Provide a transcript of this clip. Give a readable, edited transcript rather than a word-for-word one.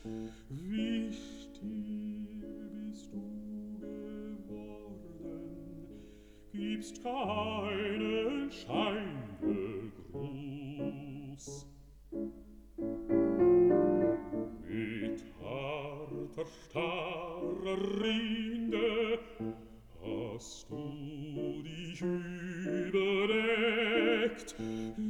wie still bist du geworden, gibst keinen Scheingegruß. Mit harter, starrer Rinde hast du dich überdeckt,